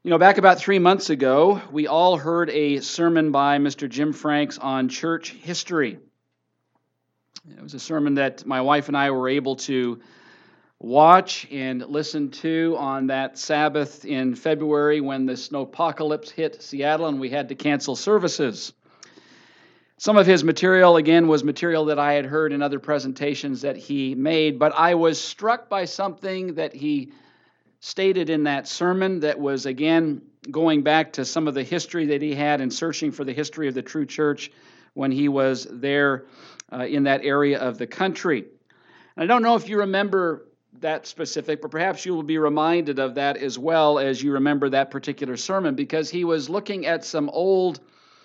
Back about 3 months ago, we all heard a sermon by Mr. Jim Franks on church history. It was a sermon that my wife and I were able to watch and listen to on that Sabbath in February when the snowpocalypse hit Seattle and we had to cancel services. Some of his material, again, was material that I had heard in other presentations that he made, but I was struck by something that he stated in that sermon that was, again, going back to some of the history that he had and searching for the history of the true church when he was there in that area of the country. And I don't know if you remember that specific, but perhaps you will be reminded of that as well as you remember that particular sermon, because he was looking at some old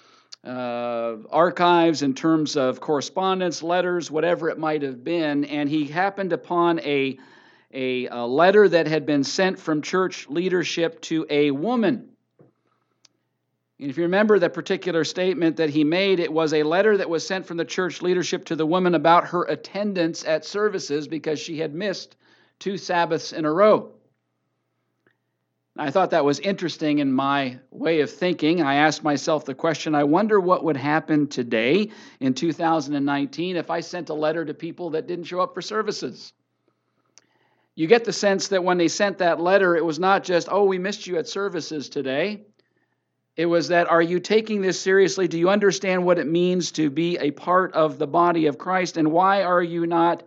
archives in terms of correspondence, letters, whatever it might have been, and he happened upon a letter that had been sent from church leadership to a woman. And if you remember that particular statement that he made, it was a letter that was sent from the church leadership to the woman about her attendance at services because she had missed 2 Sabbaths in a row. I thought that was interesting in my way of thinking. I asked myself the question, I wonder what would happen today in 2019 if I sent a letter to people that didn't show up for services. You get the sense that when they sent that letter, it was not just, oh, we missed you at services today. It was that, are you taking this seriously? Do you understand what it means to be a part of the body of Christ? And why were you not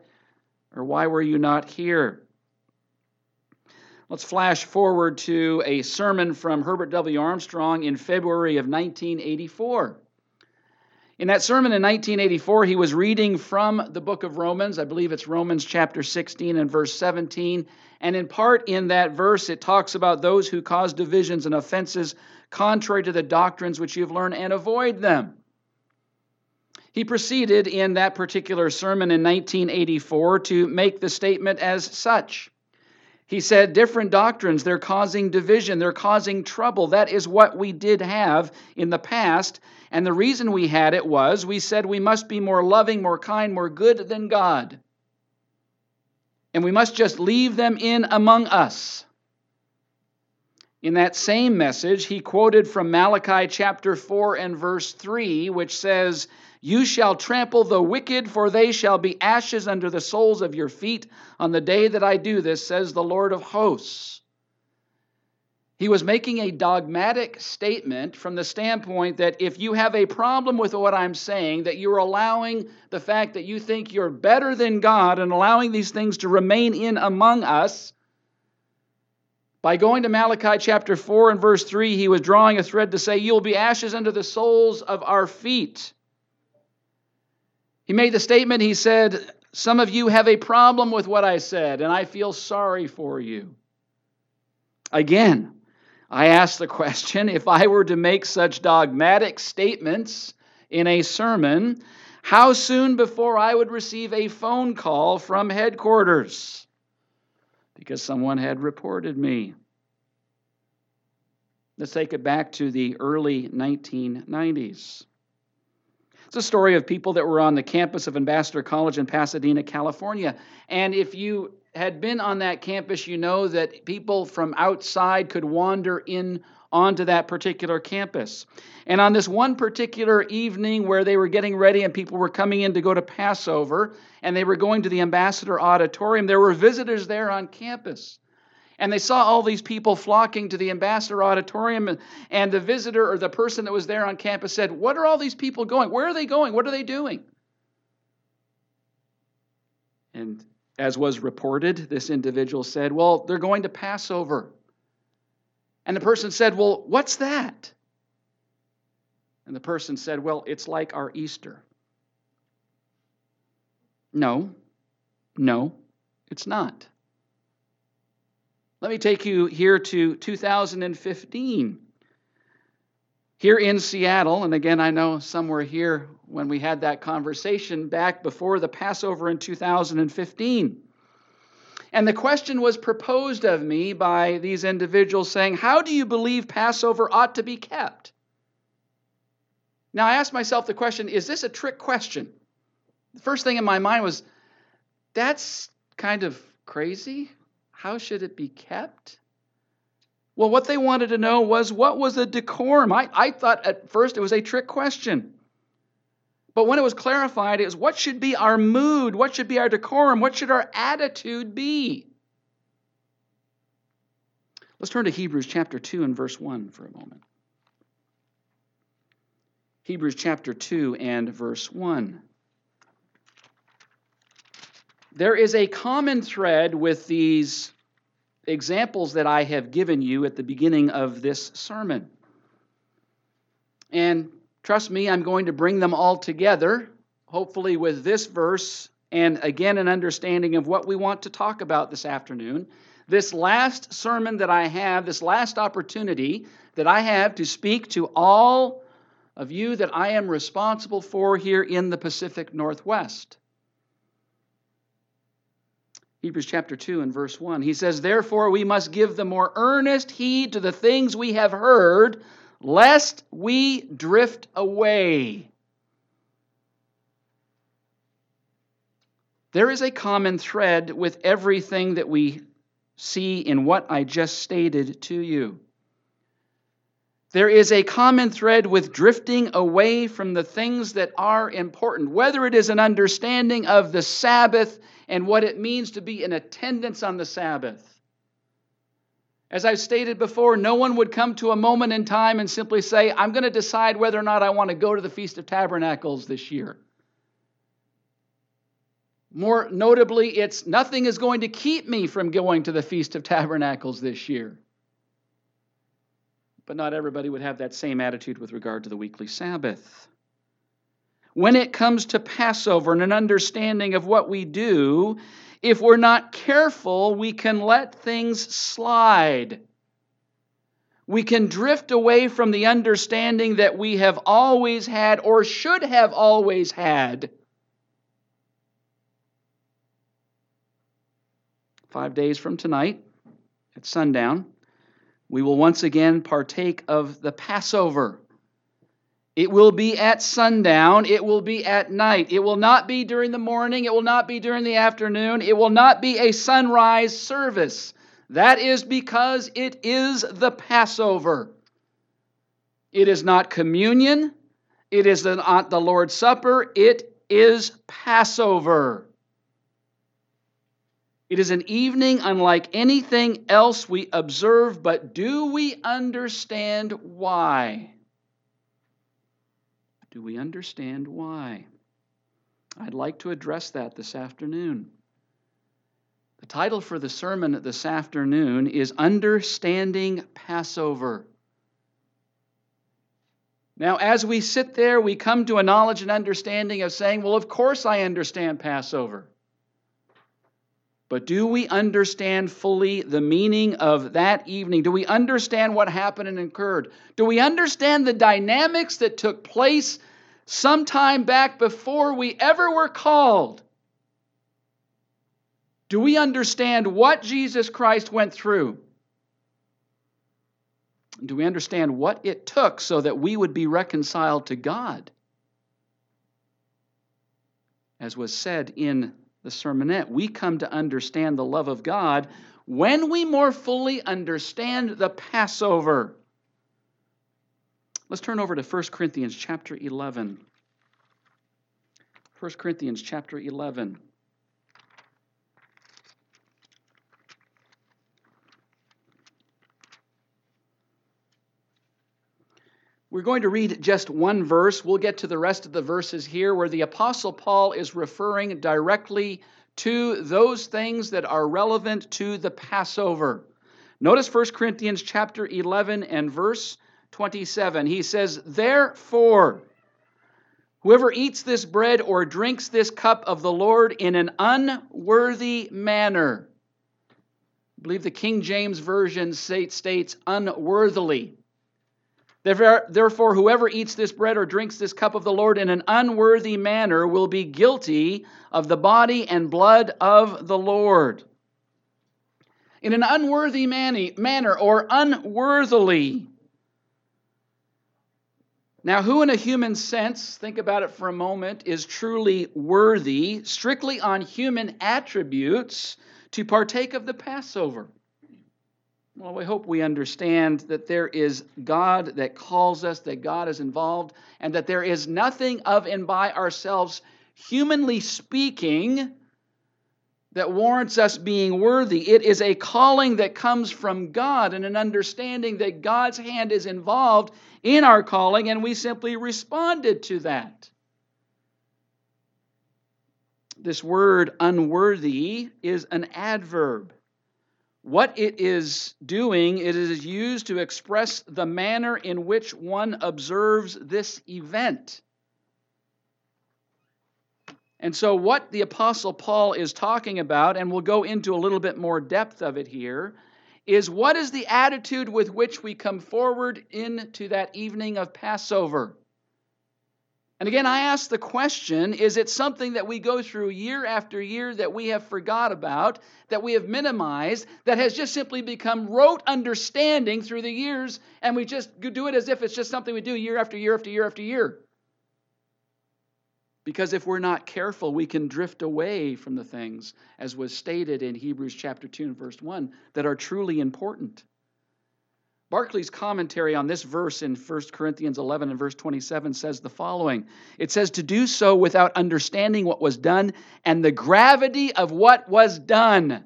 here? Let's flash forward to a sermon from Herbert W. Armstrong in February of 1984. In that sermon in 1984, he was reading from the book of Romans. I believe it's Romans chapter 16 and verse 17. And in part in that verse, it talks about those who cause divisions and offenses contrary to the doctrines which you have learned, and avoid them. He proceeded in that particular sermon in 1984 to make the statement as such. He said, different doctrines, they're causing division, they're causing trouble. That is what we did have in the past. And the reason we had it was we said we must be more loving, more kind, more good than God. And we must just leave them in among us. In that same message, he quoted from Malachi chapter 4 and verse 3, which says, you shall trample the wicked, for they shall be ashes under the soles of your feet on the day that I do this, says the Lord of hosts. He was making a dogmatic statement from the standpoint that if you have a problem with what I'm saying, that you're allowing the fact that you think you're better than God and allowing these things to remain in among us, by going to Malachi chapter 4 and verse 3, he was drawing a thread to say, you'll be ashes under the soles of our feet. He made the statement, he said, some of you have a problem with what I said, and I feel sorry for you. Again, I ask the question, if I were to make such dogmatic statements in a sermon, how soon before I would receive a phone call from headquarters? Because someone had reported me. Let's take it back to the early 1990s. It's a story of people that were on the campus of Ambassador College in Pasadena, California. And if you had been on that campus, you know that people from outside could wander in onto that particular campus. And on this one particular evening where they were getting ready and people were coming in to go to Passover, and they were going to the Ambassador Auditorium, there were visitors there on campus. And they saw all these people flocking to the Ambassador Auditorium, and the visitor or the person that was there on campus said, what are all these people going? Where are they going? What are they doing? And as was reported, this individual said, well, they're going to Passover. And the person said, well, what's that? And the person said, well, it's like our Easter. No, it's not. Let me take you here to 2015. Here in Seattle, and again, I know some were here when we had that conversation back before the Passover in 2015. And the question was proposed of me by these individuals saying, how do you believe Passover ought to be kept? Now, I asked myself the question, is this a trick question? The first thing in my mind was, that's kind of crazy. How should it be kept? Well, what they wanted to know was, what was the decorum? I thought at first it was a trick question. But when it was clarified, it was, what should be our mood? What should be our decorum? What should our attitude be? Let's turn to Hebrews chapter 2 and verse 1 for a moment. Hebrews chapter 2 and verse 1. There is a common thread with these examples that I have given you at the beginning of this sermon. And trust me, I'm going to bring them all together, hopefully with this verse and again an understanding of what we want to talk about this afternoon. This last sermon that I have, this last opportunity that I have to speak to all of you that I am responsible for here in the Pacific Northwest. Hebrews chapter 2 and verse 1. He says, "Therefore we must give the more earnest heed to the things we have heard, lest we drift away." There is a common thread with everything that we see in what I just stated to you. There is a common thread with drifting away from the things that are important, whether it is an understanding of the Sabbath and what it means to be in attendance on the Sabbath. As I've stated before, no one would come to a moment in time and simply say, I'm going to decide whether or not I want to go to the Feast of Tabernacles this year. More notably, it's nothing is going to keep me from going to the Feast of Tabernacles this year. But not everybody would have that same attitude with regard to the weekly Sabbath. When it comes to Passover and an understanding of what we do, if we're not careful, we can let things slide. We can drift away from the understanding that we have always had or should have always had. 5 days from tonight, at sundown, we will once again partake of the Passover. It will be at sundown. It will be at night. It will not be during the morning. It will not be during the afternoon. It will not be a sunrise service. That is because it is the Passover. It is not communion. It is not the Lord's Supper. It is Passover. It is an evening unlike anything else we observe, but do we understand why? Do we understand why? I'd like to address that this afternoon. The title for the sermon this afternoon is Understanding Passover. Now, as we sit there, we come to a knowledge and understanding of saying, well, of course I understand Passover. But do we understand fully the meaning of that evening? Do we understand what happened and occurred? Do we understand the dynamics that took place sometime back before we ever were called? Do we understand what Jesus Christ went through? Do we understand what it took so that we would be reconciled to God? As was said in the sermonette, we come to understand the love of God when we more fully understand the Passover. Let's turn over to 1 Corinthians chapter 11. 1 Corinthians chapter 11. We're going to read just one verse. We'll get to the rest of the verses here where the Apostle Paul is referring directly to those things that are relevant to the Passover. Notice 1 Corinthians chapter 11 and verse 27. He says, "Therefore, whoever eats this bread or drinks this cup of the Lord in an unworthy manner." I believe the King James Version states unworthily. "Therefore, whoever eats this bread or drinks this cup of the Lord in an unworthy manner will be guilty of the body and blood of the Lord." In an unworthy manner or unworthily. Now, who in a human sense, think about it for a moment, is truly worthy, strictly on human attributes, to partake of the Passover? Well, we hope we understand that there is God that calls us, that God is involved, and that there is nothing of and by ourselves, humanly speaking, that warrants us being worthy. It is a calling that comes from God and an understanding that God's hand is involved in our calling, and we simply responded to that. This word unworthy is an adverb. What it is doing, it is used to express the manner in which one observes this event. And so what the Apostle Paul is talking about, and we'll go into a little bit more depth of it here, is what is the attitude with which we come forward into that evening of Passover? And again, I ask the question, is it something that we go through year after year that we have forgot about, that we have minimized, that has just simply become rote understanding through the years, and we just do it as if it's just something we do year after year after year after year? Because if we're not careful, we can drift away from the things, as was stated in Hebrews chapter 2 and verse 1, that are truly important. Barclay's commentary on this verse in 1 Corinthians 11 and verse 27 says the following. It says, to do so without understanding what was done and the gravity of what was done.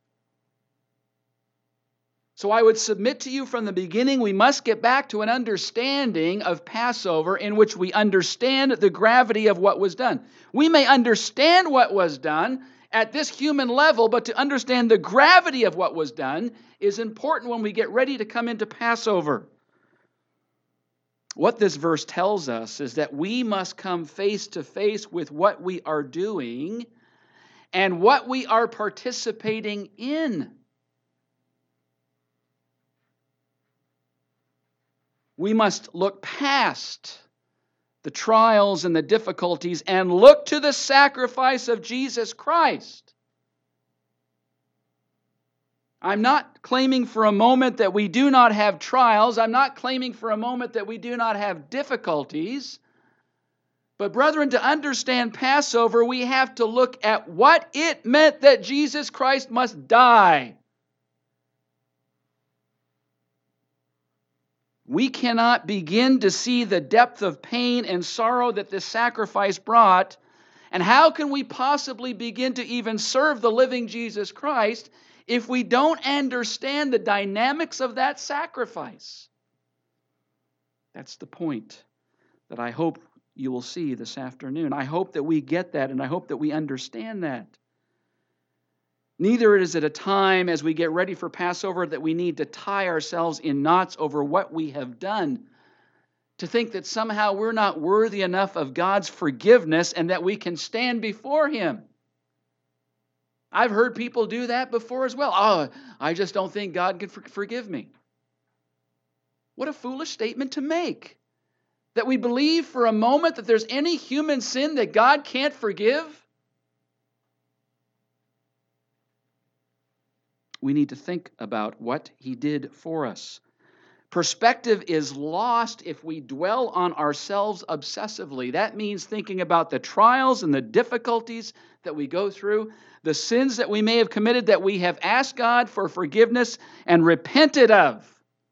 So I would submit to you from the beginning, we must get back to an understanding of Passover in which we understand the gravity of what was done. We may understand what was done at this human level, but to understand the gravity of what was done is important when we get ready to come into Passover. What this verse tells us is that we must come face to face with what we are doing and what we are participating in. We must look past the trials and the difficulties and look to the sacrifice of Jesus Christ. I'm not claiming for a moment that we do not have trials. I'm not claiming for a moment that we do not have difficulties. But brethren, to understand Passover, we have to look at what it meant that Jesus Christ must die. We cannot begin to see the depth of pain and sorrow that this sacrifice brought. And how can we possibly begin to even serve the living Jesus Christ if we don't understand the dynamics of that sacrifice? That's the point that I hope you will see this afternoon. I hope that we get that, and I hope that we understand that. Neither is it a time as we get ready for Passover that we need to tie ourselves in knots over what we have done, to think that somehow we're not worthy enough of God's forgiveness and that we can stand before Him. I've heard people do that before as well. Oh, I just don't think God can forgive me. What a foolish statement to make. That we believe for a moment that there's any human sin that God can't forgive. We need to think about what He did for us. Perspective is lost if we dwell on ourselves obsessively. That means thinking about the trials and the difficulties that we go through, the sins that we may have committed that we have asked God for forgiveness and repented of.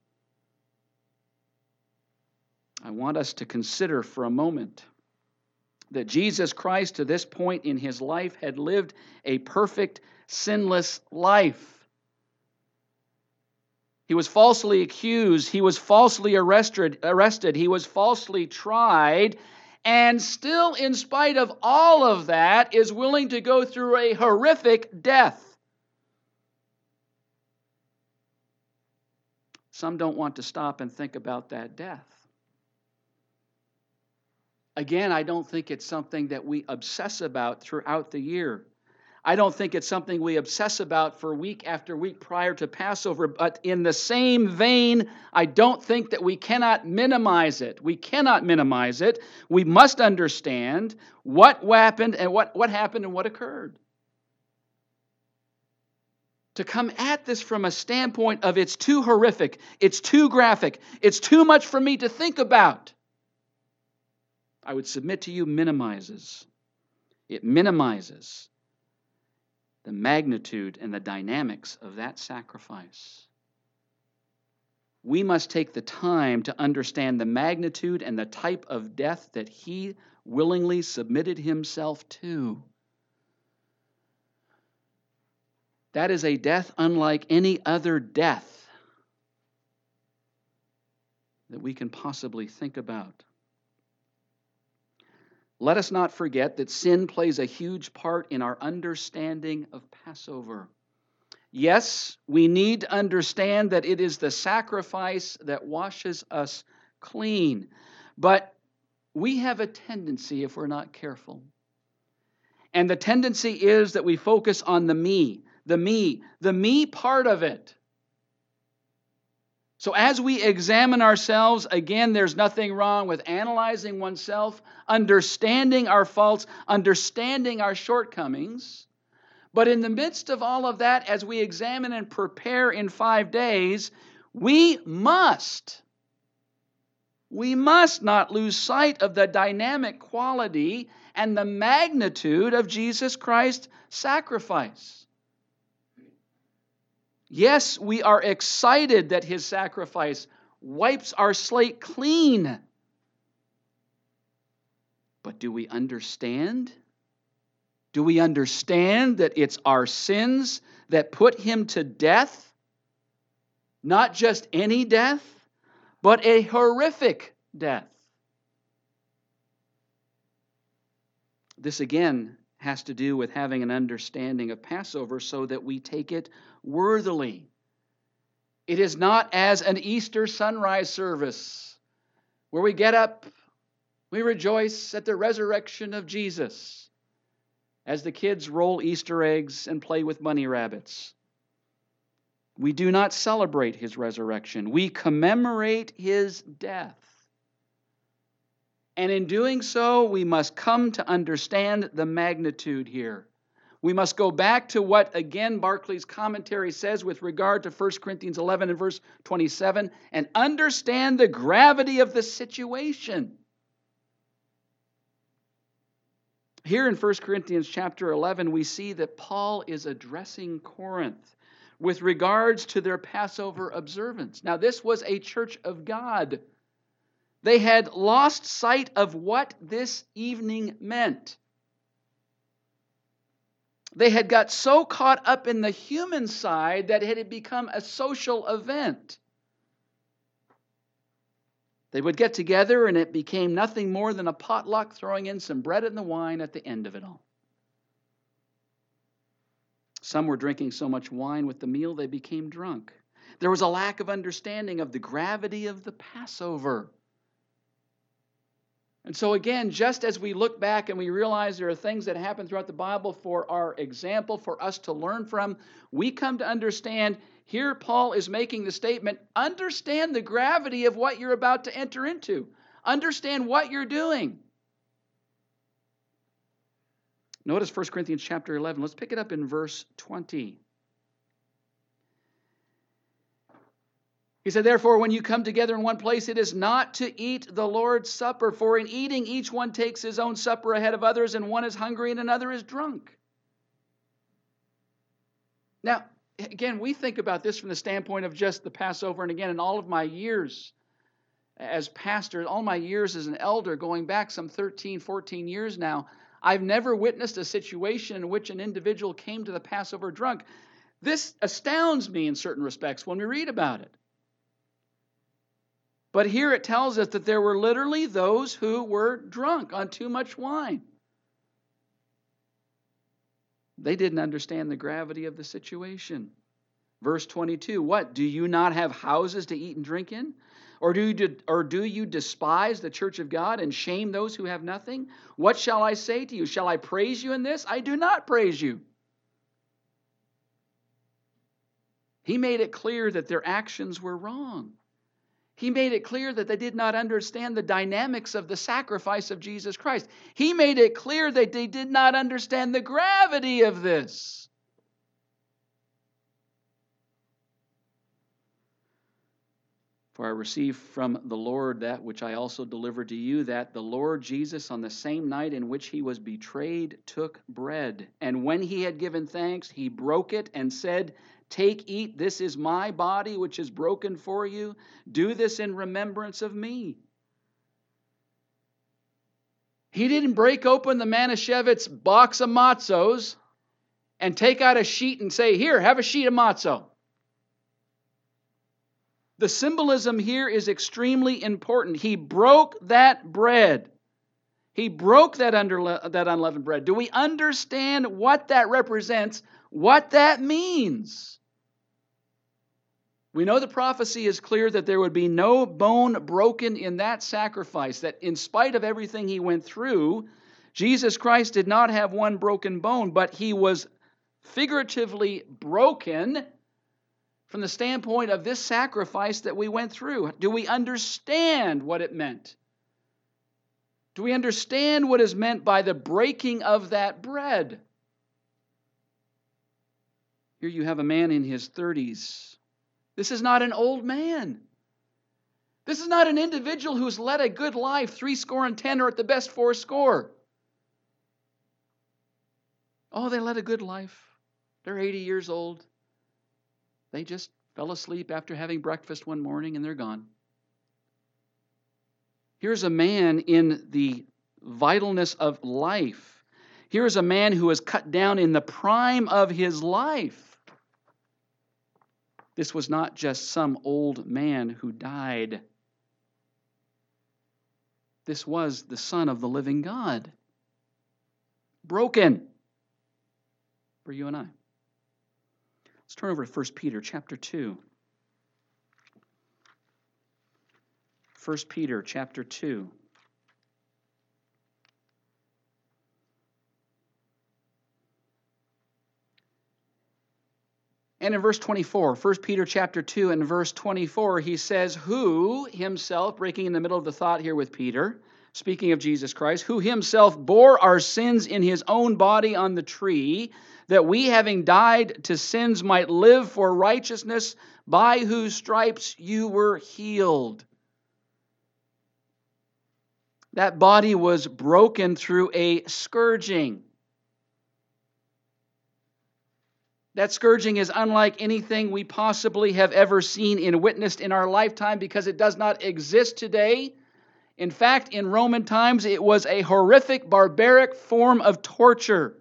I want us to consider for a moment that Jesus Christ, to this point in His life, had lived a perfect, sinless life. He was falsely accused. He was falsely arrested. He was falsely tried. And still, in spite of all of that, is willing to go through a horrific death. Some don't want to stop and think about that death. Again, I don't think it's something that we obsess about throughout the year. I don't think it's something we obsess about for week after week prior to Passover, but in the same vein, I don't think that we cannot minimize it. We cannot minimize it. We must understand what happened and what happened and what occurred. To come at this from a standpoint of it's too horrific, it's too graphic, it's too much for me to think about, I would submit to you minimizes. It minimizes the magnitude and the dynamics of that sacrifice. we must take the time to understand the magnitude and the type of death that he willingly submitted himself to. That is a death unlike any other death that we can possibly think about. Let us not forget that sin plays a huge part in our understanding of Passover. Yes, we need to understand that it is the sacrifice that washes us clean. But we have a tendency, if we're not careful, and the tendency is that we focus on the me part of it. So as we examine ourselves, again, there's nothing wrong with analyzing oneself, understanding our faults, understanding our shortcomings. But in the midst of all of that, as we examine and prepare in 5 days, we must not lose sight of the dynamic quality and the magnitude of Jesus Christ's sacrifice. Yes, we are excited that his sacrifice wipes our slate clean. But do we understand? Do we understand that it's our sins that put him to death? Not just any death, but a horrific death. This again has to do with having an understanding of Passover so that we take it worthily. It is not as an Easter sunrise service where we get up, we rejoice at the resurrection of Jesus as the kids roll Easter eggs and play with bunny rabbits. We do not celebrate his resurrection. We commemorate his death. And in doing so, we must come to understand the magnitude here. We must go back to what, again, Barclay's commentary says with regard to 1 Corinthians 11 and verse 27, and understand the gravity of the situation. Here in 1 Corinthians chapter 11, we see that Paul is addressing Corinth with regards to their Passover observance. Now, this was a church of God. They had lost sight of what this evening meant. They had got so caught up in the human side that it had become a social event. They would get together and it became nothing more than a potluck, throwing in some bread and the wine at the end of it all. Some were drinking so much wine with the meal they became drunk. There was a lack of understanding of the gravity of the Passover. And so again, just as we look back and we realize there are things that happen throughout the Bible for our example, for us to learn from, we come to understand here Paul is making the statement, understand the gravity of what you're about to enter into. Understand what you're doing. Notice 1 Corinthians chapter 11. Let's pick it up in verse 20. He said, therefore, when you come together in one place, it is not to eat the Lord's Supper, for in eating each one takes his own supper ahead of others, and one is hungry and another is drunk. Now, again, we think about this from the standpoint of just the Passover, and again, in all of my years as pastor, all my years as an elder, going back some 13, 14 years now, I've never witnessed a situation in which an individual came to the Passover drunk. This astounds me in certain respects when we read about it. But here it tells us that there were literally those who were drunk on too much wine. They didn't understand the gravity of the situation. Verse 22, what? Do you not have houses to eat and drink in? Or do you despise the church of God and shame those who have nothing? What shall I say to you? Shall I praise you in this? I do not praise you. He made it clear that their actions were wrong. He made it clear that they did not understand the dynamics of the sacrifice of Jesus Christ. He made it clear that they did not understand the gravity of this. For I received from the Lord that which I also delivered to you, that the Lord Jesus, on the same night in which he was betrayed, took bread. And when he had given thanks, he broke it and said, Take, eat, this is my body which is broken for you. Do this in remembrance of me. He didn't break open the Manischewitz box of matzos and take out a sheet and say, here, have a sheet of matzo. The symbolism here is extremely important. He broke that bread. He broke that unleavened bread. Do we understand what that represents, what that means? We know the prophecy is clear that there would be no bone broken in that sacrifice, that in spite of everything he went through, Jesus Christ did not have one broken bone, but he was figuratively broken from the standpoint of this sacrifice that we went through. Do we understand what it meant? Do we understand what is meant by the breaking of that bread? Here you have a man in his 30s. This is not an old man. This is not an individual who's led a good life, 70 or at the best 80. Oh, they led a good life. They're 80 years old. They just fell asleep after having breakfast one morning and they're gone. Here's a man in the vitalness of life. Here's a man who is cut down in the prime of his life. This was not just some old man who died. This was the Son of the living God. Broken for you and I. Let's turn over to 1 Peter chapter 2. 1 Peter chapter 2. And in verse 24, 1 Peter chapter 2 and verse 24, he says, who himself, breaking in the middle of the thought here with Peter, speaking of Jesus Christ, who himself bore our sins in his own body on the tree, that we, having died to sins, might live for righteousness, by whose stripes you were healed. That body was broken through a scourging. That scourging is unlike anything we possibly have ever seen and witnessed in our lifetime because it does not exist today. In fact, in Roman times, it was a horrific, barbaric form of torture.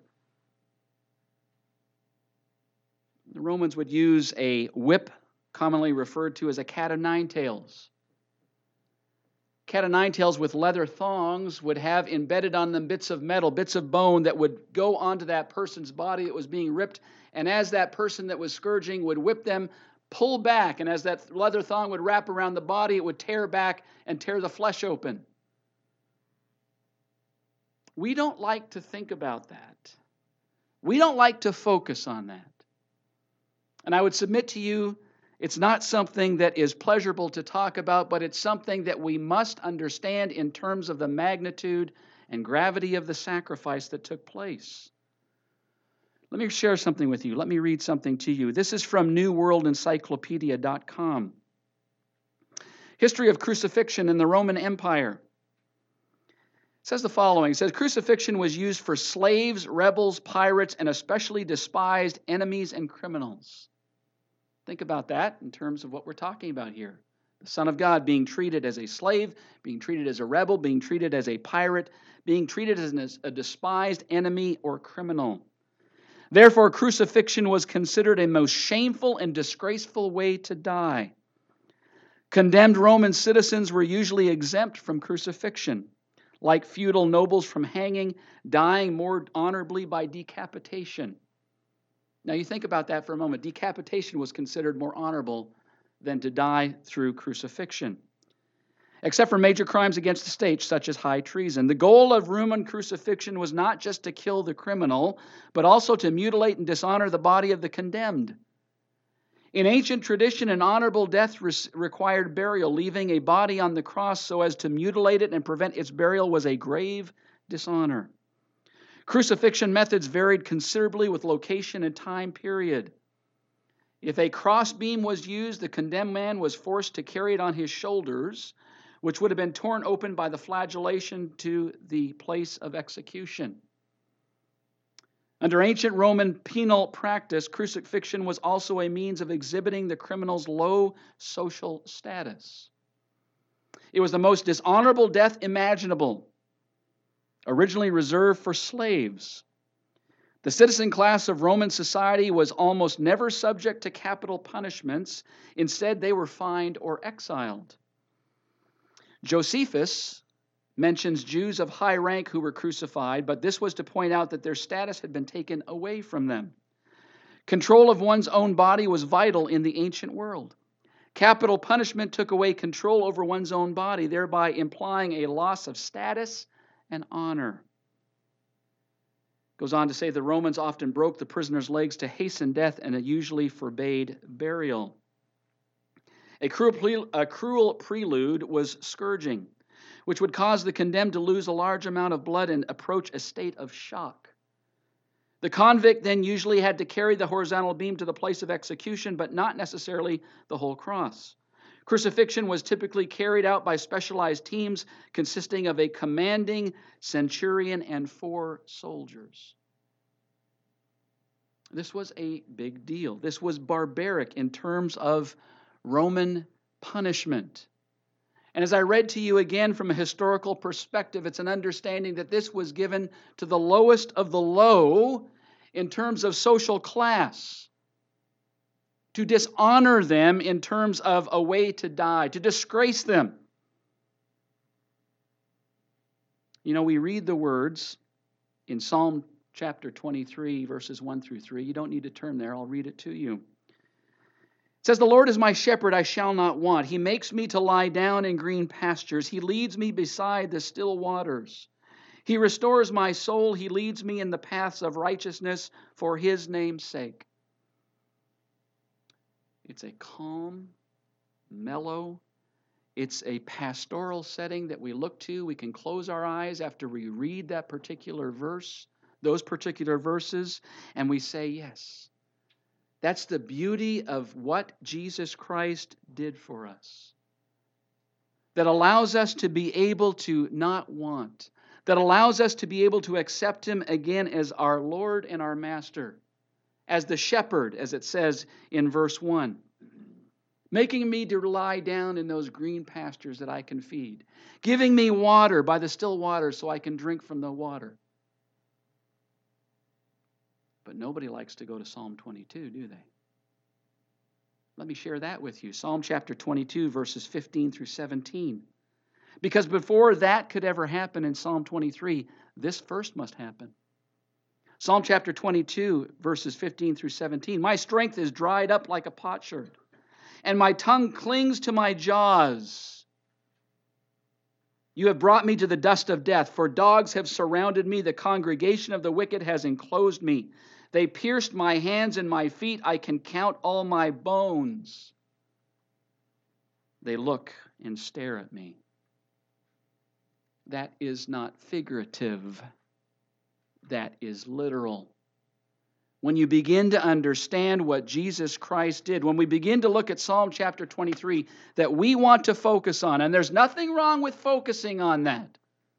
The Romans would use a whip, commonly referred to as a cat of nine tails. Cat of nine tails with leather thongs would have embedded on them bits of metal, bits of bone that would go onto that person's body that was being ripped. And as that person that was scourging would whip them, pull back. And as that leather thong would wrap around the body, it would tear back and tear the flesh open. We don't like to think about that. We don't like to focus on that. And I would submit to you, it's not something that is pleasurable to talk about, but it's something that we must understand in terms of the magnitude and gravity of the sacrifice that took place. Let me share something with you. Let me read something to you. This is from newworldencyclopedia.com. History of crucifixion in the Roman Empire. It says the following. It says, crucifixion was used for slaves, rebels, pirates, and especially despised enemies and criminals. Think about that in terms of what we're talking about here. The Son of God being treated as a slave, being treated as a rebel, being treated as a pirate, being treated as a despised enemy or criminal. Therefore, crucifixion was considered a most shameful and disgraceful way to die. Condemned Roman citizens were usually exempt from crucifixion, like feudal nobles from hanging, dying more honorably by decapitation. Now you think about that for a moment. Decapitation was considered more honorable than to die through crucifixion, except for major crimes against the state, such as high treason. The goal of Roman crucifixion was not just to kill the criminal, but also to mutilate and dishonor the body of the condemned. In ancient tradition, an honorable death required burial. Leaving a body on the cross so as to mutilate it and prevent its burial was a grave dishonor. Crucifixion methods varied considerably with location and time period. If a crossbeam was used, the condemned man was forced to carry it on his shoulders, which would have been torn open by the flagellation to the place of execution. Under ancient Roman penal practice, crucifixion was also a means of exhibiting the criminal's low social status. It was the most dishonorable death imaginable, originally reserved for slaves. The citizen class of Roman society was almost never subject to capital punishments. Instead, they were fined or exiled. Josephus mentions Jews of high rank who were crucified, but this was to point out that their status had been taken away from them. Control of one's own body was vital in the ancient world. Capital punishment took away control over one's own body, thereby implying a loss of status and honor. Goes on to say the Romans often broke the prisoner's legs to hasten death and usually forbade burial. A cruel prelude was scourging, which would cause the condemned to lose a large amount of blood and approach a state of shock. The convict then usually had to carry the horizontal beam to the place of execution, but not necessarily the whole cross. Crucifixion was typically carried out by specialized teams consisting of a commanding centurion and 4 soldiers. This was a big deal. This was barbaric in terms of Roman punishment. And as I read to you again from a historical perspective, it's an understanding that this was given to the lowest of the low in terms of social class, to dishonor them in terms of a way to die, to disgrace them. You know, we read the words in Psalm chapter 23, verses 1 through 3. You don't need to turn there. I'll read it to you. It says, "The Lord is my shepherd, I shall not want. He makes me to lie down in green pastures. He leads me beside the still waters. He restores my soul. He leads me in the paths of righteousness for His name's sake." It's a calm, mellow, it's a pastoral setting that we look to. We can close our eyes after we read that particular verse, those particular verses, and we say, yes, that's the beauty of what Jesus Christ did for us. That allows us to be able to not want. That allows us to be able to accept Him again as our Lord and our Master. As the shepherd, as it says in verse 1. Making me to lie down in those green pastures that I can feed. Giving me water by the still waters so I can drink from the water. But nobody likes to go to Psalm 22, do they? Let me share that with you. Psalm chapter 22, verses 15 through 17. Because before that could ever happen in Psalm 23, this first must happen. Psalm chapter 22, verses 15 through 17. "My strength is dried up like a potsherd, and my tongue clings to my jaws. You have brought me to the dust of death, for dogs have surrounded me. The congregation of the wicked has enclosed me. They pierced my hands and my feet. I can count all my bones. They look and stare at me." That is not figurative. That is literal. When you begin to understand what Jesus Christ did, when we begin to look at Psalm chapter 23, that we want to focus on, and there's nothing wrong with focusing on that.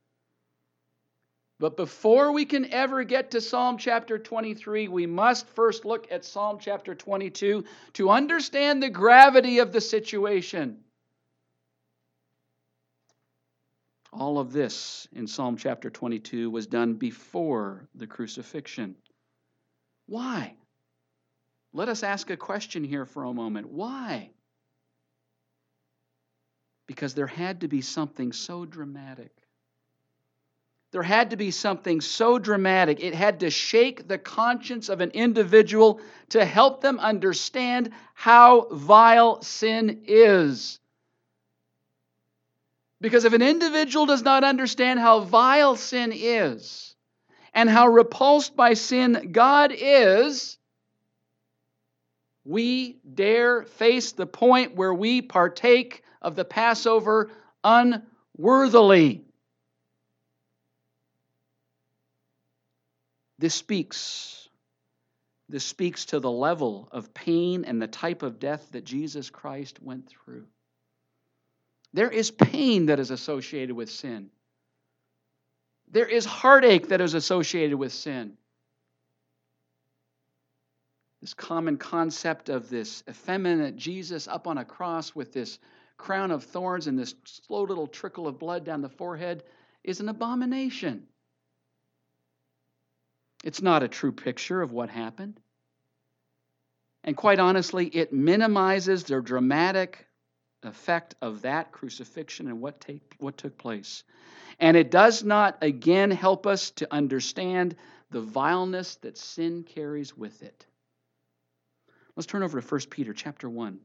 But before we can ever get to Psalm chapter 23, we must first look at Psalm chapter 22 to understand the gravity of the situation. All of this in Psalm chapter 22 was done before the crucifixion. Why? Let us ask a question here for a moment. Why? Because there had to be something so dramatic. There had to be something so dramatic. It had to shake the conscience of an individual to help them understand how vile sin is. Because if an individual does not understand how vile sin is and how repulsed by sin God is, we dare face the point where we partake of the Passover unworthily. This speaks to the level of pain and the type of death that Jesus Christ went through. There is pain that is associated with sin. There is heartache that is associated with sin. This common concept of this effeminate Jesus up on a cross with this crown of thorns and this slow little trickle of blood down the forehead is an abomination. It's not a true picture of what happened. And quite honestly, it minimizes the dramatic effect of that crucifixion and what took place. And it does not, again, help us to understand the vileness that sin carries with it. Let's turn over to 1 Peter chapter 1.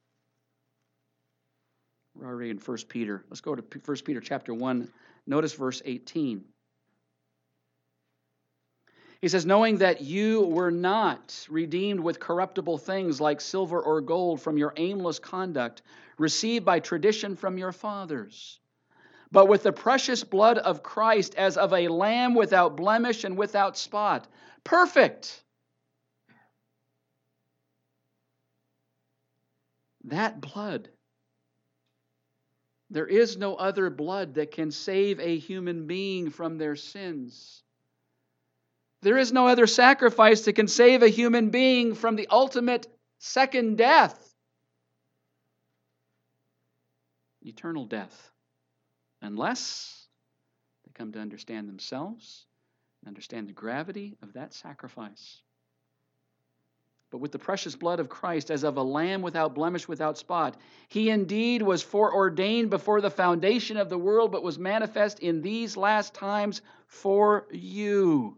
We're already in 1 Peter. Let's go to 1 Peter chapter 1. Notice verse 18. He says, knowing that you were not redeemed with corruptible things like silver or gold from your aimless conduct received by tradition from your fathers, but with the precious blood of Christ as of a lamb without blemish and without spot. Perfect. That blood. There is no other blood that can save a human being from their sins. There is no other sacrifice that can save a human being from the ultimate second death. Eternal death. Unless they come to understand themselves and understand the gravity of that sacrifice. But with the precious blood of Christ, as of a lamb without blemish, without spot, he indeed was foreordained before the foundation of the world, but was manifest in these last times for you.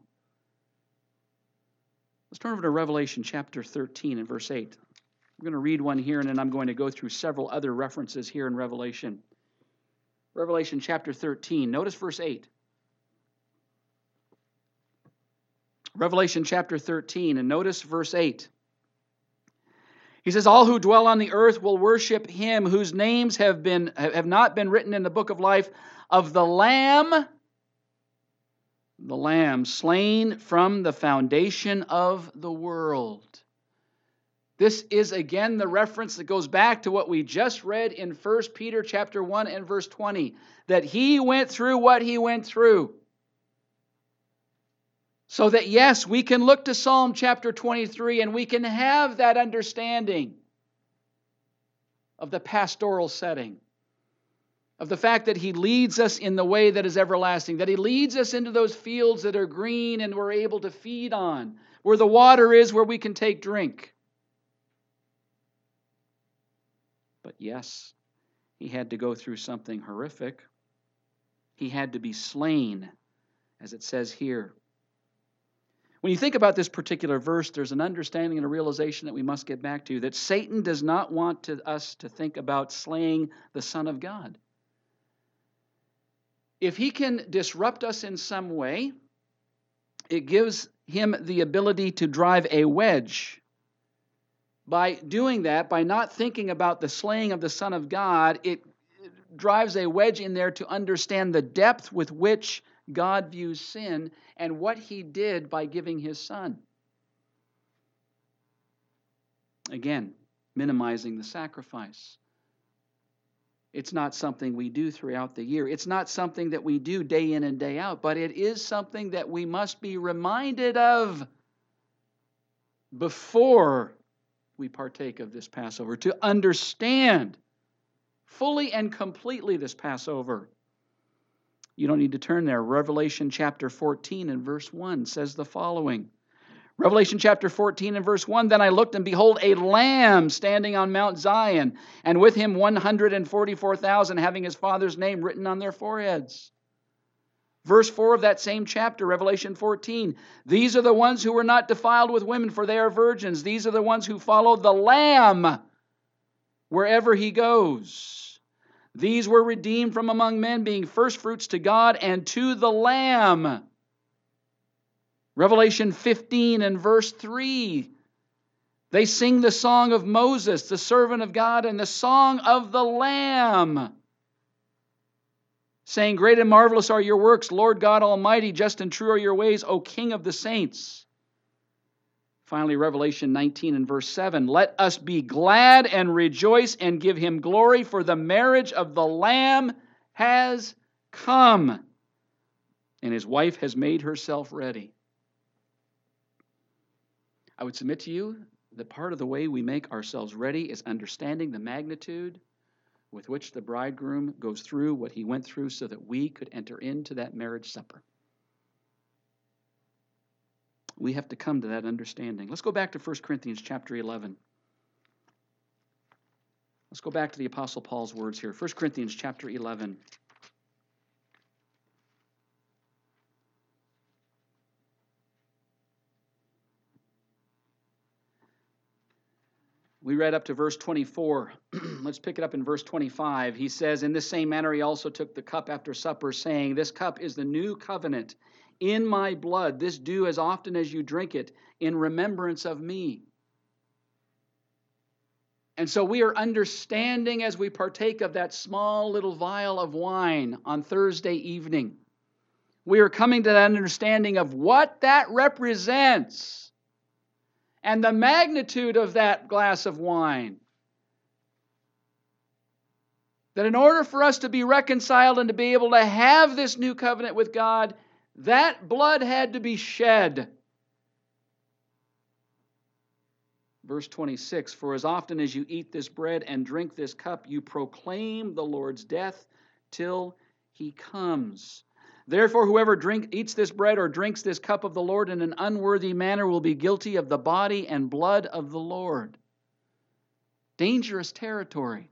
Let's turn over to Revelation chapter 13 and verse 8. I'm going to read one here, and then I'm going to go through several other references here in Revelation. Revelation chapter 13. Notice verse 8. Revelation chapter 13, and notice verse 8. He says, all who dwell on the earth will worship him whose names have not been written in the book of life of the Lamb slain from the foundation of the world. This is again the reference that goes back to what we just read in 1 Peter chapter 1 and verse 20, that he went through what he went through. So that, yes, we can look to Psalm chapter 23 and we can have that understanding of the pastoral setting, of the fact that he leads us in the way that is everlasting, that he leads us into those fields that are green and we're able to feed on, where the water is where we can take drink. But yes, he had to go through something horrific. He had to be slain, as it says here. When you think about this particular verse, there's an understanding and a realization that we must get back to, that Satan does not want us to think about slaying the Son of God. If he can disrupt us in some way, it gives him the ability to drive a wedge. By doing that, by not thinking about the slaying of the Son of God, it drives a wedge in there to understand the depth with which God views sin and what he did by giving his Son. Again, minimizing the sacrifice. It's not something we do throughout the year. It's not something that we do day in and day out, but it is something that we must be reminded of before we partake of this Passover, to understand fully and completely this Passover. You don't need to turn there. Revelation chapter 14 and verse 1 says the following. Revelation chapter 14 and verse 1, then I looked, and behold, a lamb standing on Mount Zion, and with him 144,000, having his Father's name written on their foreheads. Verse 4 of that same chapter, Revelation 14, these are the ones who were not defiled with women, for they are virgins. These are the ones who follow the Lamb wherever he goes. These were redeemed from among men, being firstfruits to God and to the Lamb. Revelation 15 and verse 3. They sing the song of Moses, the servant of God, and the song of the Lamb, saying, great and marvelous are your works, Lord God Almighty, just and true are your ways, O King of the saints. Finally, Revelation 19 and verse 7. Let us be glad and rejoice and give him glory, for the marriage of the Lamb has come, and his wife has made herself ready. I would submit to you that part of the way we make ourselves ready is understanding the magnitude with which the bridegroom goes through what he went through so that we could enter into that marriage supper. We have to come to that understanding. Let's go back to 1 Corinthians chapter 11. Let's go back to the Apostle Paul's words here. 1 Corinthians chapter 11. We read up to verse 24. Let's pick it up in verse 25. He says, "In this same manner he also took the cup after supper, saying, 'This cup is the new covenant in my blood. This do as often as you drink it in remembrance of me.'" And so we are understanding as we partake of that small little vial of wine on Thursday evening. We are coming to that understanding of what that represents and the magnitude of that glass of wine. That in order for us to be reconciled and to be able to have this new covenant with God, that blood had to be shed. Verse 26, "For as often as you eat this bread and drink this cup, you proclaim the Lord's death till he comes. Therefore, whoever eats this bread or drinks this cup of the Lord in an unworthy manner will be guilty of the body and blood of the Lord." Dangerous territory.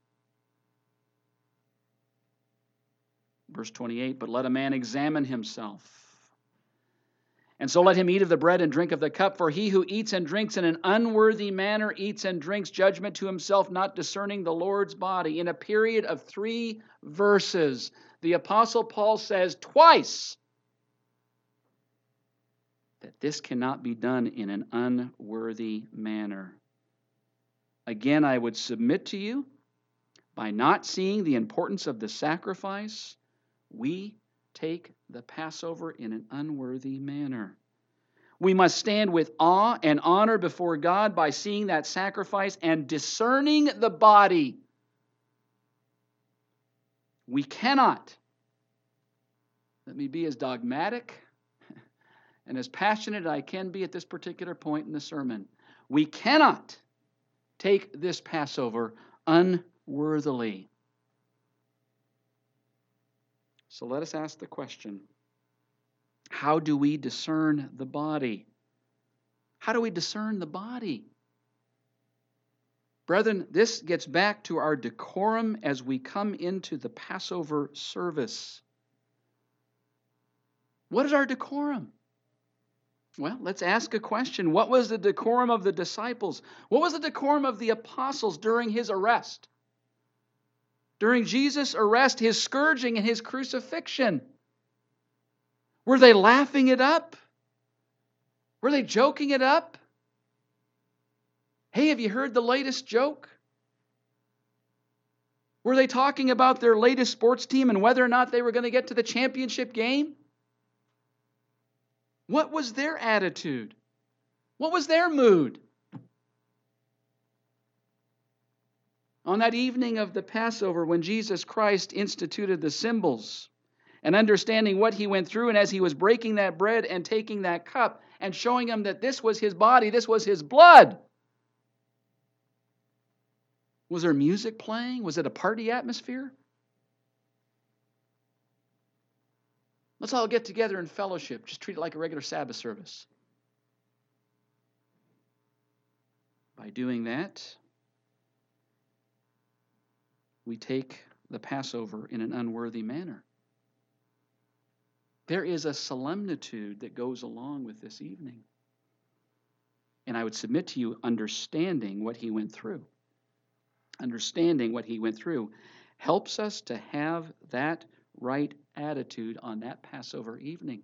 Verse 28, "But let a man examine himself. And so let him eat of the bread and drink of the cup. For he who eats and drinks in an unworthy manner eats and drinks judgment to himself, not discerning the Lord's body." In a period of 3 verses, the Apostle Paul says twice that this cannot be done in an unworthy manner. Again, I would submit to you, by not seeing the importance of the sacrifice, we take the Passover in an unworthy manner. We must stand with awe and honor before God by seeing that sacrifice and discerning the body. We cannot, let me be as dogmatic and as passionate as I can be at this particular point in the sermon, we cannot take this Passover unworthily. So let us ask the question, how do we discern the body? How do we discern the body? Brethren, this gets back to our decorum as we come into the Passover service. What is our decorum? Well, let's ask a question. What was the decorum of the disciples? What was the decorum of the apostles during his arrest? During Jesus' arrest, his scourging, and his crucifixion? Were they laughing it up? Were they joking it up? Hey, have you heard the latest joke? Were they talking about their latest sports team and whether or not they were going to get to the championship game? What was their attitude? What was their mood? On that evening of the Passover, when Jesus Christ instituted the symbols, and understanding what he went through, and as he was breaking that bread and taking that cup and showing them that this was his body, this was his blood. Was there music playing? Was it a party atmosphere? Let's all get together in fellowship. Just treat it like a regular Sabbath service. By doing that, we take the Passover in an unworthy manner. There is a solemnitude that goes along with this evening. And I would submit to you, understanding what he went through. Understanding what he went through helps us to have that right attitude on that Passover evening.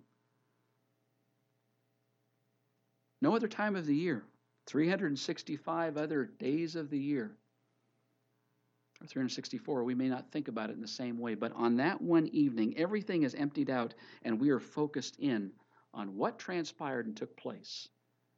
No other time of the year, 365 other days of the year, or 364, we may not think about it in the same way, but on that one evening, everything is emptied out and we are focused in on what transpired and took place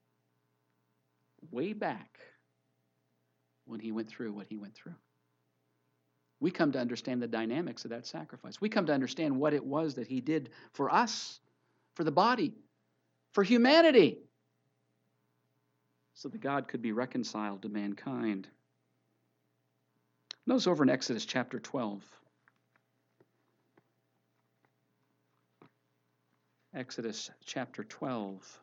way back when he went through what he went through. We come to understand the dynamics of that sacrifice. We come to understand what it was that he did for us, for the body, for humanity, so that God could be reconciled to mankind. Notice over in Exodus chapter 12. Exodus chapter 12.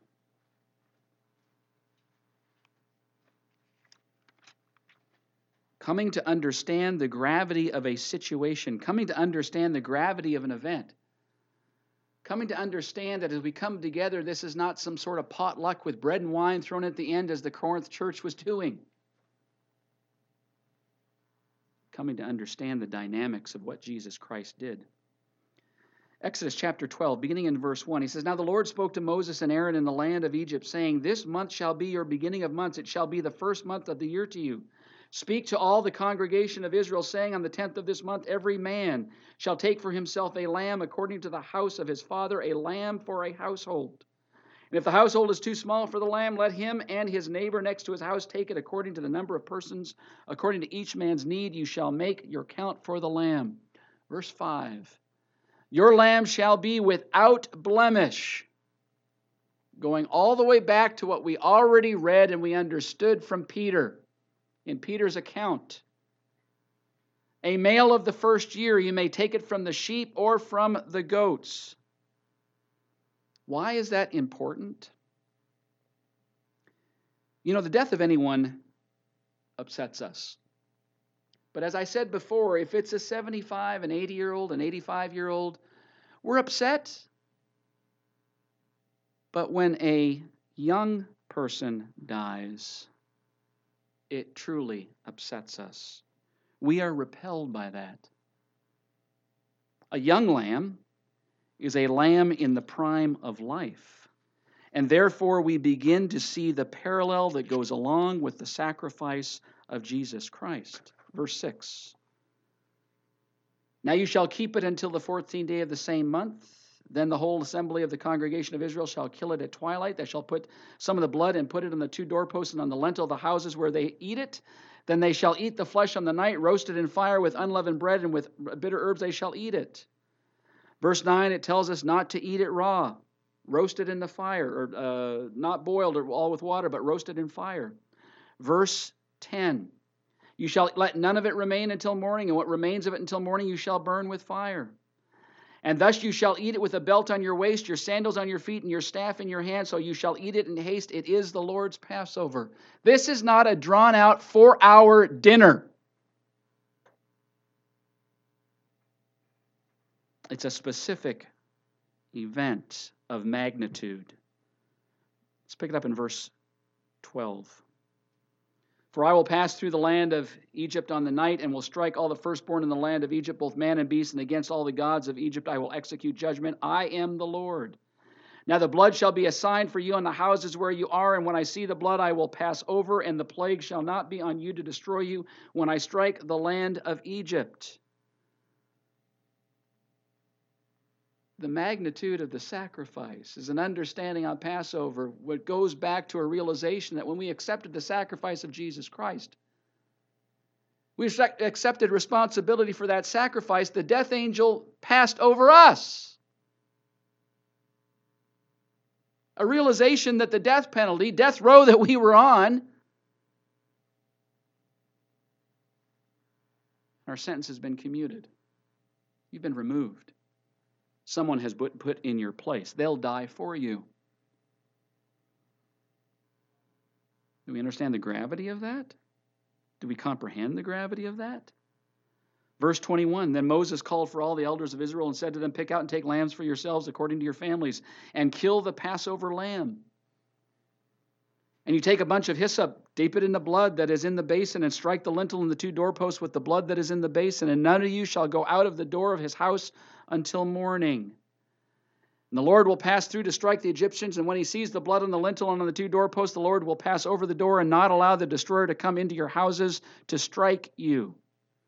Coming to understand the gravity of a situation, coming to understand the gravity of an event, coming to understand that as we come together, this is not some sort of potluck with bread and wine thrown at the end as the Corinth church was doing. Coming to understand the dynamics of what Jesus Christ did. Exodus chapter 12, beginning in verse 1, he says, Now the Lord spoke to Moses and Aaron in the land of Egypt, saying, This month shall be your beginning of months. It shall be the first month of the year to you. Speak to all the congregation of Israel, saying, On the 10th of this month every man shall take for himself a lamb according to the house of his father, a lamb for a household. And if the household is too small for the lamb, let him and his neighbor next to his house take it according to the number of persons. According to each man's need, you shall make your count for the lamb. Verse 5, Your lamb shall be without blemish. Going all the way back to what we already read and we understood from Peter. In Peter's account, a male of the first year, you may take it from the sheep or from the goats. Why is that important? You know, the death of anyone upsets us. But as I said before, if it's a 75, an 80-year-old, an 85-year-old, we're upset. But when a young person dies, it truly upsets us. We are repelled by that. A young lamb is a lamb in the prime of life. And therefore we begin to see the parallel that goes along with the sacrifice of Jesus Christ. Verse 6. Now you shall keep it until the 14th day of the same month. Then the whole assembly of the congregation of Israel shall kill it at twilight. They shall put some of the blood and put it on the two doorposts and on the lintel of the houses where they eat it. Then they shall eat the flesh on the night, roasted in fire with unleavened bread, and with bitter herbs they shall eat it. Verse 9, it tells us not to eat it raw, roasted in the fire, or not boiled or all with water, but roasted in fire. Verse 10, you shall let none of it remain until morning, and what remains of it until morning you shall burn with fire. And thus you shall eat it with a belt on your waist, your sandals on your feet, and your staff in your hand, so you shall eat it in haste. It is the Lord's Passover. This is not a drawn-out 4-hour dinner. It's a specific event of magnitude. Let's pick it up in verse 12. For I will pass through the land of Egypt on the night, and will strike all the firstborn in the land of Egypt, both man and beast, and against all the gods of Egypt I will execute judgment. I am the Lord. Now the blood shall be a sign for you on the houses where you are, and when I see the blood I will pass over, and the plague shall not be on you to destroy you when I strike the land of Egypt. The magnitude of the sacrifice is an understanding on Passover, what goes back to a realization that when we accepted the sacrifice of Jesus Christ, we accepted responsibility for that sacrifice. The death angel passed over us. A realization that the death penalty, death row that we were on, our sentence has been commuted. You've been removed. Someone has been put in your place. They'll die for you. Do we understand the gravity of that? Do we comprehend the gravity of that? Verse 21, Then Moses called for all the elders of Israel and said to them, Pick out and take lambs for yourselves according to your families, and kill the Passover lamb. And you take a bunch of hyssop, dip it in the blood that is in the basin, and strike the lintel and the two doorposts with the blood that is in the basin, and none of you shall go out of the door of his house until morning. And the Lord will pass through to strike the Egyptians, and when he sees the blood on the lintel and on the two doorposts, the Lord will pass over the door and not allow the destroyer to come into your houses to strike you.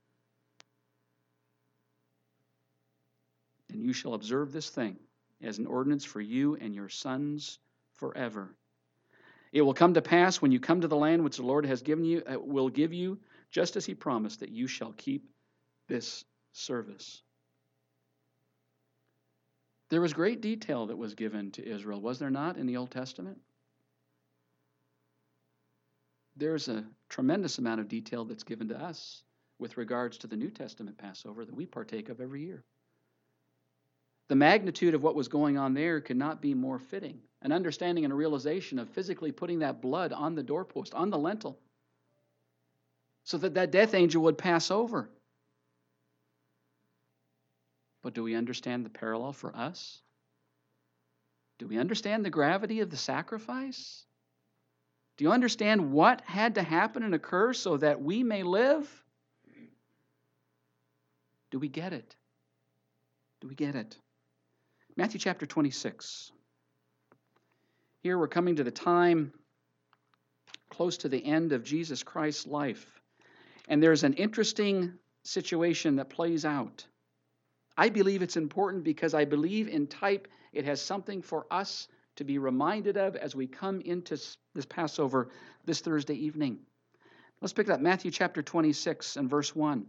And you shall observe this thing as an ordinance for you and your sons forever. It will come to pass when you come to the land which the Lord has given you, will give you, just as he promised, that you shall keep this service. There was great detail that was given to Israel, was there not, in the Old Testament? there's a tremendous amount of detail that's given to us with regards to the New Testament Passover that we partake of every year. The magnitude of what was going on there could not be more fitting. An understanding and a realization of physically putting that blood on the doorpost, on the lintel, so that that death angel would pass over. But do we understand the parallel for us? Do we understand the gravity of the sacrifice? Do you understand what had to happen and occur so that we may live? Do we get it? Do we get it? Matthew chapter 26. Here we're coming to the time close to the end of Jesus Christ's life. And there's an interesting situation that plays out. I believe it's important because I believe in type it has something for us to be reminded of as we come into this Passover this Thursday evening. Let's pick it up, Matthew chapter 26 and verse 1.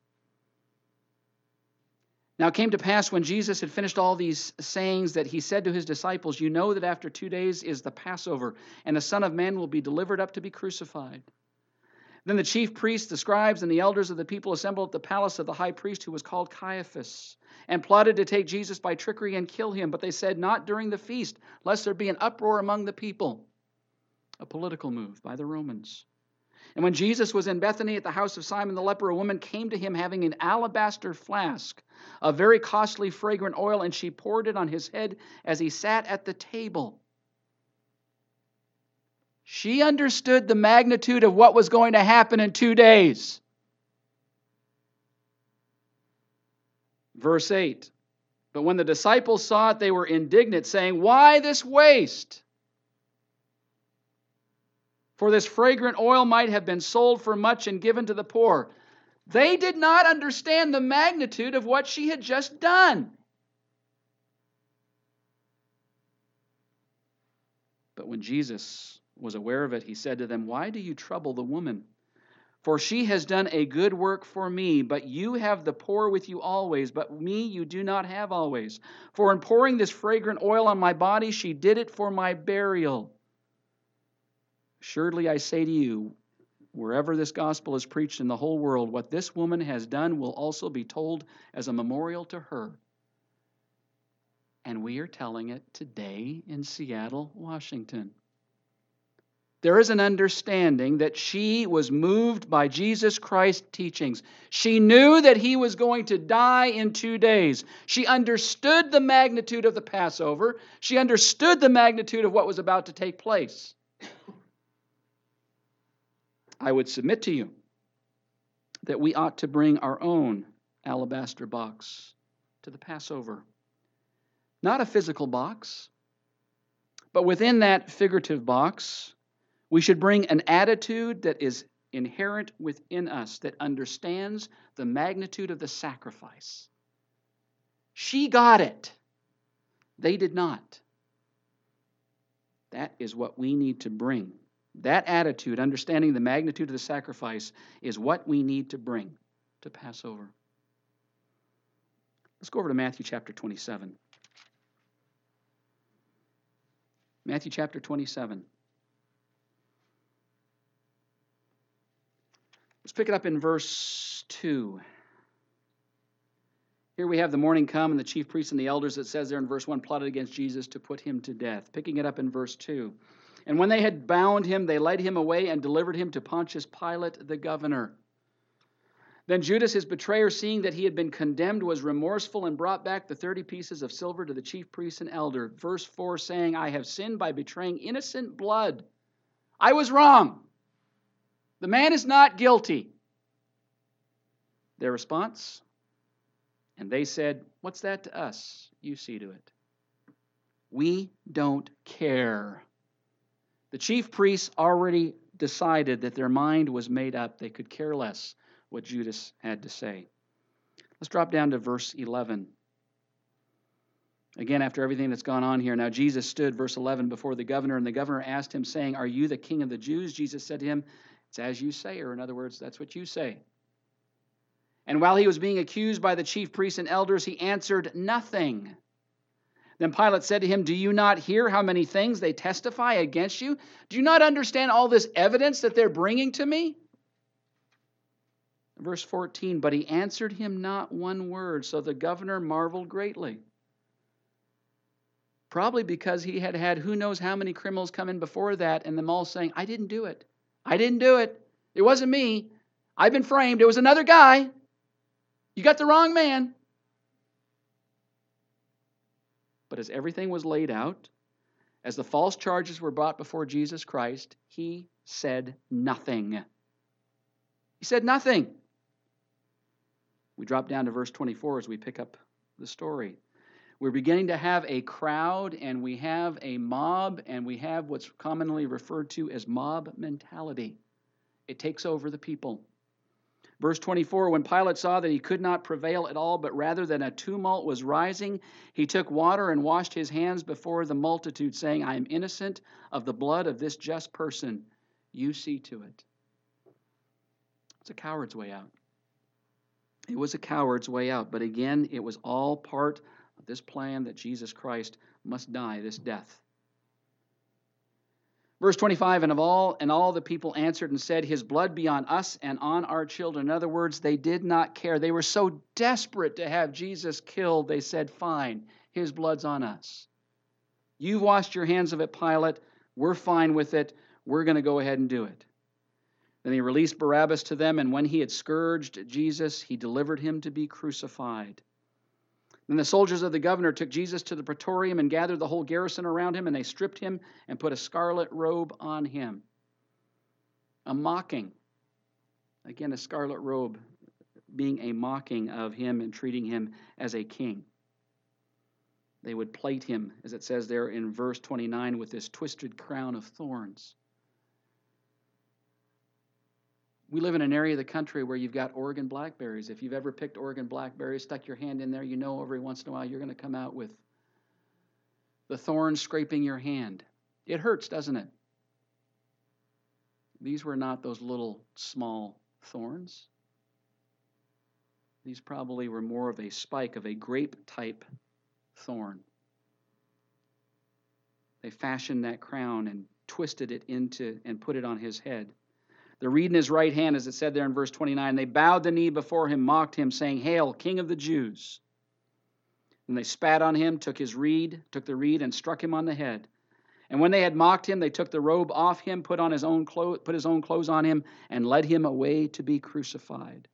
Now it came to pass when Jesus had finished all these sayings that he said to his disciples, "You know that after 2 days is the Passover, and the Son of Man will be delivered up to be crucified." Then the chief priests, the scribes, and the elders of the people assembled at the palace of the high priest, who was called Caiaphas, and plotted to take Jesus by trickery and kill him. But they said, "Not during the feast, lest there be an uproar among the people." A political move by the Romans. And when Jesus was in Bethany at the house of Simon the leper, a woman came to him having an alabaster flask of very costly fragrant oil, and she poured it on his head as he sat at the table. She understood the magnitude of what was going to happen in 2 days. Verse 8, but when the disciples saw it, they were indignant, saying, "Why this waste? For this fragrant oil might have been sold for much and given to the poor." They did not understand the magnitude of what she had just done. But when Jesus was aware of it, he said to them, "Why do you trouble the woman? For she has done a good work for me. But you have the poor with you always, but me you do not have always. For in pouring this fragrant oil on my body, she did it for my burial. Assuredly, I say to you, wherever this gospel is preached in the whole world, what this woman has done will also be told as a memorial to her." And we are telling it today in Seattle, Washington. There is an understanding that she was moved by Jesus Christ's teachings. She knew that he was going to die in 2 days. She understood the magnitude of the Passover. She understood the magnitude of what was about to take place. I would submit to you that we ought to bring our own alabaster box to the Passover. Not a physical box, but within that figurative box, we should bring an attitude that is inherent within us, that understands the magnitude of the sacrifice. She got it. They did not. That is what we need to bring. That attitude, understanding the magnitude of the sacrifice, is what we need to bring to Passover. Let's go over to Matthew chapter 27. Matthew chapter 27. Let's pick it up in verse 2. Here we have the morning come, and the chief priests and the elders, it says there in verse 1, plotted against Jesus to put him to death. Picking it up in verse 2. And when they had bound him, they led him away and delivered him to Pontius Pilate, the governor. Then Judas, his betrayer, seeing that he had been condemned, was remorseful and brought back the 30 pieces of silver to the chief priests and elder. Verse 4, saying, "I have sinned by betraying innocent blood. I was wrong. The man is not guilty." Their response, and they said, "What's that to us? You see to it." We don't care. The chief priests already decided that their mind was made up. They could care less what Judas had to say. Let's drop down to verse 11. Again, after everything that's gone on here, now Jesus stood, verse 11, before the governor, and the governor asked him, saying, "Are you the king of the Jews?" Jesus said to him, "It's as you say," or in other words, that's what you say. And while he was being accused by the chief priests and elders, he answered nothing. Then Pilate said to him, do you not hear how many things they testify against you? Do you not understand all this evidence that they're bringing to me? Verse 14, but he answered him not one word, so the governor marveled greatly. Probably because he had had who knows how many criminals come in before that, and them all saying, I didn't do it. I didn't do it. It wasn't me. I've been framed. It was another guy. You got the wrong man. But as everything was laid out, as the false charges were brought before Jesus Christ, he said nothing. He said nothing. We drop down to verse 24 as we pick up the story. We're beginning to have a crowd, and we have a mob, and we have what's commonly referred to as mob mentality. It takes over the people. Verse 24, when Pilate saw that he could not prevail at all, but rather that a tumult was rising, he took water and washed his hands before the multitude, saying, I am innocent of the blood of this just person. You see to it. It's a coward's way out. It was a coward's way out, but again, it was all part of this plan that Jesus Christ must die this death. Verse 25, and all the people answered and said, his blood be on us and on our children. In other words, they did not care. They were so desperate to have Jesus killed, they said, fine, his blood's on us. You've washed your hands of it, Pilate. We're fine with it. We're going to go ahead and do it. Then he released Barabbas to them, and when he had scourged Jesus, he delivered him to be crucified. Then the soldiers of the governor took Jesus to the praetorium and gathered the whole garrison around him, and they stripped him and put a scarlet robe on him. A mocking. Again, a scarlet robe being a mocking of him and treating him as a king. They would plate him, as it says there in verse 29, with this twisted crown of thorns. We live in an area of the country where you've got Oregon blackberries. If you've ever picked Oregon blackberries, stuck your hand in there, you know every once in a while you're going to come out with the thorns scraping your hand. It hurts, doesn't it? These were not those little small thorns. These probably were more of a spike, of a grape-type thorn. They fashioned that crown and twisted it into and put it on his head. The reed in his right hand, as it said there in verse 29, they bowed the knee before him, mocked him, saying, Hail, King of the Jews. And they spat on him, took the reed, and struck him on the head. And when they had mocked him, they took the robe off him, put his own clothes on him, and led him away to be crucified.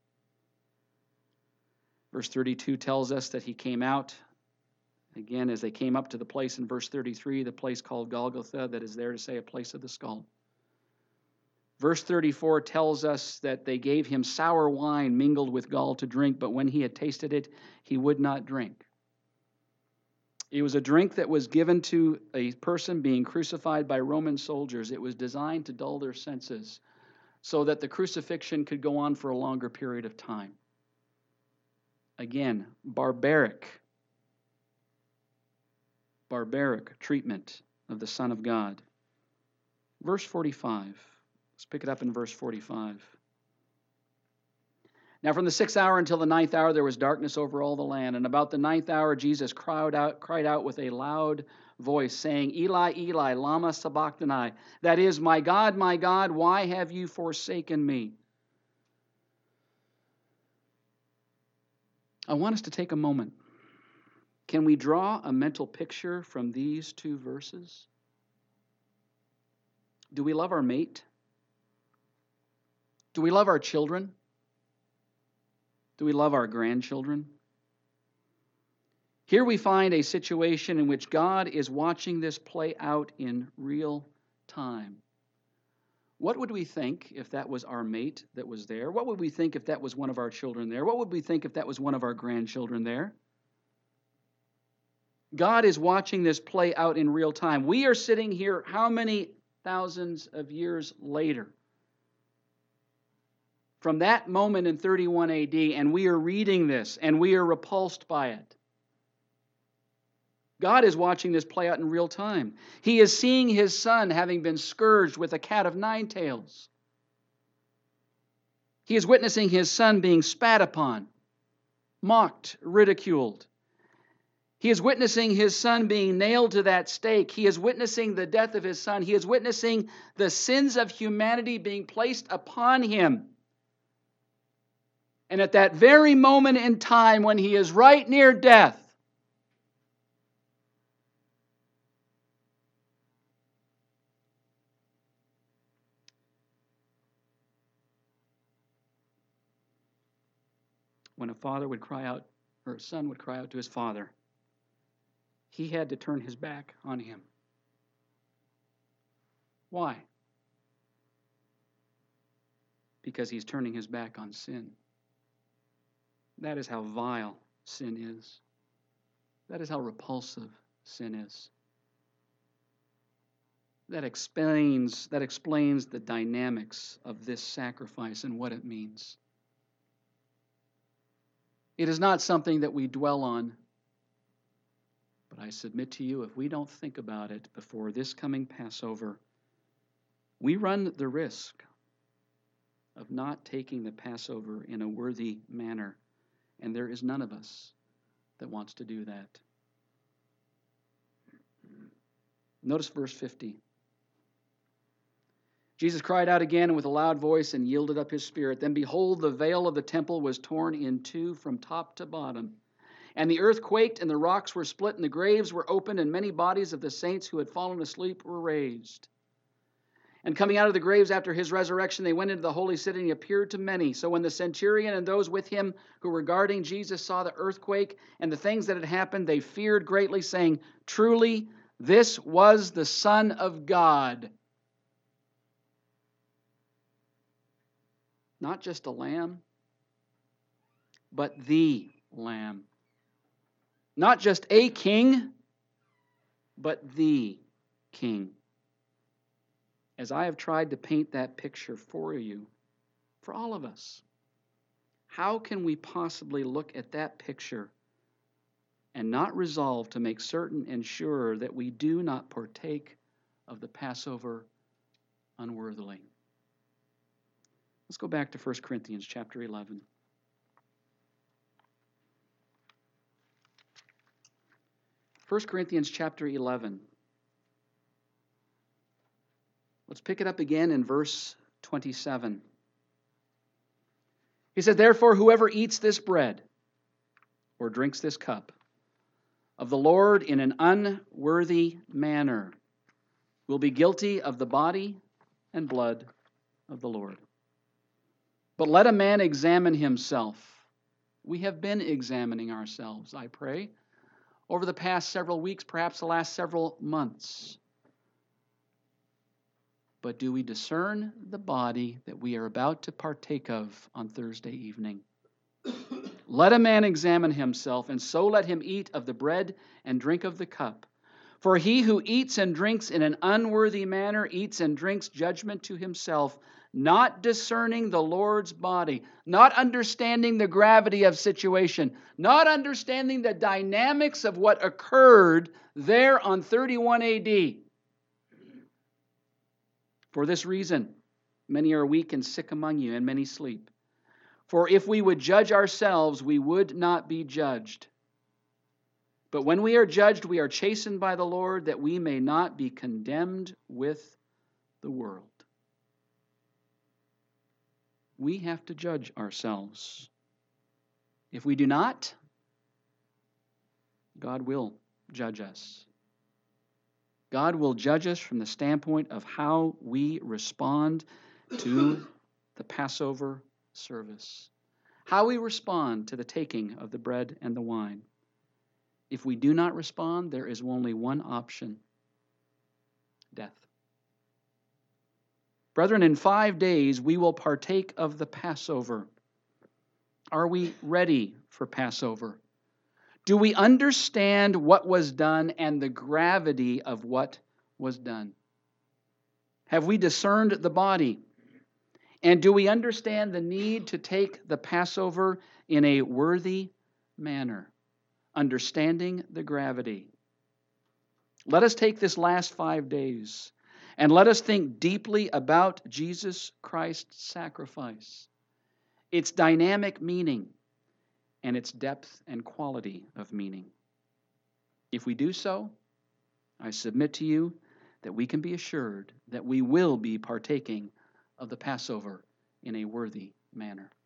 Verse 32 tells us that he came out. Again, as they came up to the place in verse 33, the place called Golgotha, that is there to say a place of the skull. Verse 34 tells us that they gave him sour wine mingled with gall to drink, but when he had tasted it, he would not drink. It was a drink that was given to a person being crucified by Roman soldiers. It was designed to dull their senses so that the crucifixion could go on for a longer period of time. Again, barbaric treatment of the Son of God. Verse 45. Let's pick it up in verse 45. Now from the 6th hour until the 9th hour there was darkness over all the land. And about the 9th hour Jesus cried out with a loud voice, saying, Eli, Eli, lama sabachthani. That is, my God, why have you forsaken me? I want us to take a moment. Can we draw a mental picture from these two verses? Do we love our mate? Do we love our children? Do we love our grandchildren? Here we find a situation in which God is watching this play out in real time. What would we think if that was our mate that was there? What would we think if that was one of our children there? What would we think if that was one of our grandchildren there? God is watching this play out in real time. We are sitting here how many thousands of years later from that moment in 31 AD, and we are reading this, and we are repulsed by it. God is watching this play out in real time. He is seeing his son having been scourged with a cat of nine tails. He is witnessing his son being spat upon, mocked, ridiculed. He is witnessing his son being nailed to that stake. He is witnessing the death of his son. He is witnessing the sins of humanity being placed upon him. And at that very moment in time when he is right near death, when a father would cry out, or a son would cry out to his father, he had to turn his back on him. Why? Because he's turning his back on sin. That is how vile sin is. That is how repulsive sin is. That explains the dynamics of this sacrifice and what it means. It is not something that we dwell on, but I submit to you, if we don't think about it before this coming Passover, we run the risk of not taking the Passover in a worthy manner, and there is none of us that wants to do that. Notice verse 50. Jesus cried out again with a loud voice and yielded up his spirit. Then behold, the veil of the temple was torn in two from top to bottom. And the earth quaked, and the rocks were split, and the graves were opened, and many bodies of the saints who had fallen asleep were raised. And coming out of the graves after his resurrection, they went into the holy city, and he appeared to many. So when the centurion and those with him who were guarding Jesus saw the earthquake and the things that had happened, they feared greatly, saying, "Truly, this was the Son of God." Not just a lamb, but the Lamb. Not just a king, but the King. As I have tried to paint that picture for you, for all of us, how can we possibly look at that picture and not resolve to make certain and sure that we do not partake of the Passover unworthily? Let's go back to 1 Corinthians chapter 11. 1 Corinthians chapter 11. Let's pick it up again in verse 27. He said, "Therefore, whoever eats this bread or drinks this cup of the Lord in an unworthy manner will be guilty of the body and blood of the Lord. But let a man examine himself." We have been examining ourselves, I pray, over the past several weeks, perhaps the last several months. But do we discern the body that we are about to partake of on Thursday evening? Let a man examine himself, and so let him eat of the bread and drink of the cup. For he who eats and drinks in an unworthy manner eats and drinks judgment to himself, not discerning the Lord's body, not understanding the gravity of situation, not understanding the dynamics of what occurred there on 31 AD. For this reason, many are weak and sick among you, and many sleep. For if we would judge ourselves, we would not be judged. But when we are judged, we are chastened by the Lord, that we may not be condemned with the world. We have to judge ourselves. If we do not, God will judge us. God will judge us from the standpoint of how we respond to the Passover service, how we respond to the taking of the bread and the wine. If we do not respond, there is only one option: death. Brethren, in 5 days we will partake of the Passover. Are we ready for Passover? Do we understand what was done and the gravity of what was done? Have we discerned the body? And do we understand the need to take the Passover in a worthy manner, understanding the gravity? Let us take this last 5 days and let us think deeply about Jesus Christ's sacrifice, its dynamic meaning, and its depth and quality of meaning. If we do so, I submit to you that we can be assured that we will be partaking of the Passover in a worthy manner.